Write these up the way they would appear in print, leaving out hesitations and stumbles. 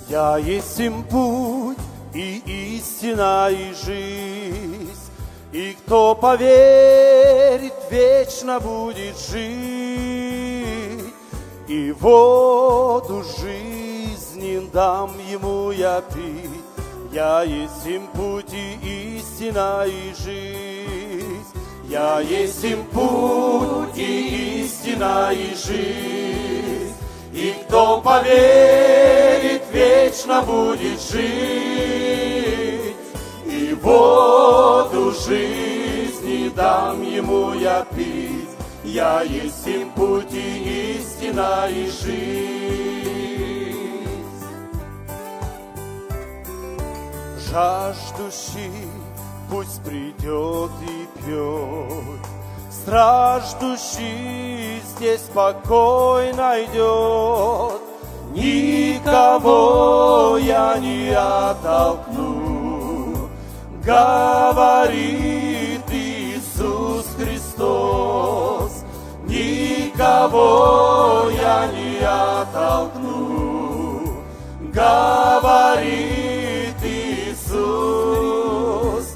Я есть им путь и истина и жизнь, и кто поверит, вечно будет жить, и воду жизни дам ему я пить. Я есть им путь и истина и жизнь. Я есть им путь и истина и жизнь. И кто поверит, вечно будет жить. И воду жизни дам ему я пить. Я есть им путь и истина и жизнь. Жаждущий пусть придет и пьет, страждущий здесь покой найдет. Никого я не оттолкну, говорит Иисус Христос. Никого я не оттолкну, говорит Иисус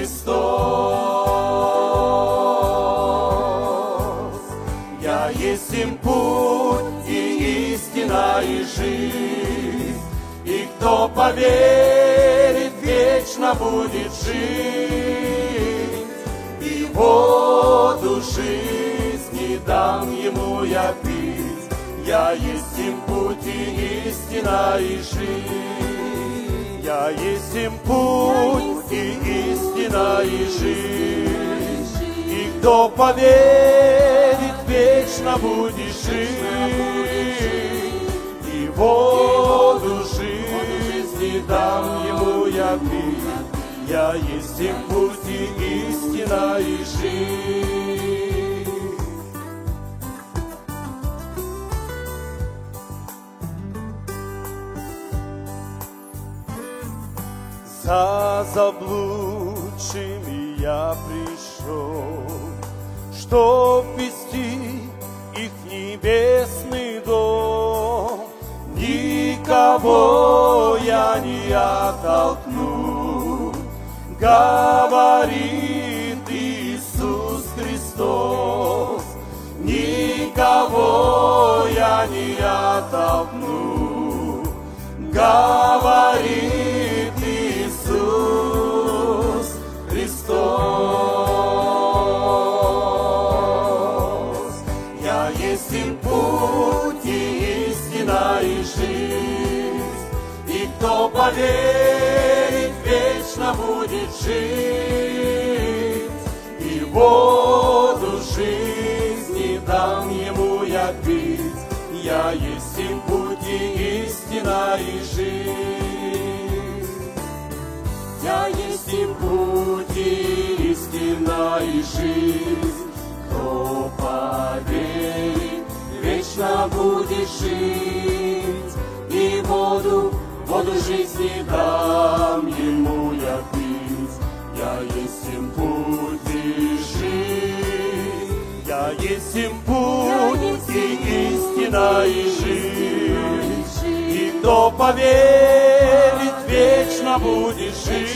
Христос. Я есть им путь и истина и жизнь, и кто поверит, вечно будет жить. И воду жизни дам ему я пить. Я есть им путь и истина и жизнь. Я есть им путь и истина и жизнь, и кто поверит, вечно будет жить. И воду жизни дам ему я пить. Я есть им путь и истина и жизнь. За заблудшими я пришел, чтоб вести их в небесный дом. Никого я не оттолкну, говорит Иисус Христос. Никого я не оттолкну, говорит Иисус Христос. Я есть им путь и истина и жизнь, и кто поверит, вечно будет жить. И воду жизни дам ему я пить. Я есть им путь и истина и жизнь. Я есть им путь и истина и жизнь. Кто поверит, вечно будет жить. И воду жизни дам ему я пить. Я есть им путь и жизнь. Я есть им путь и истина и жизнь. И кто поверит, вечно будет жить.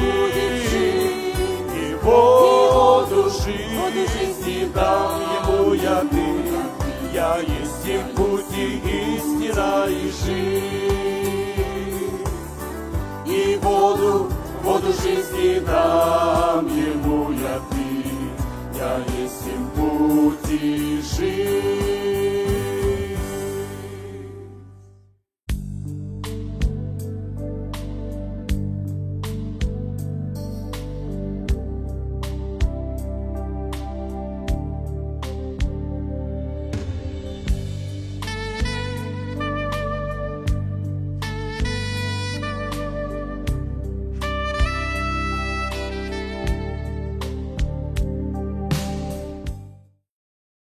И воду жизни дам ему я пить. Я есть им путь и истина и жизнь. И воду жизни дам ему я пить. Я есть им путь и жизнь.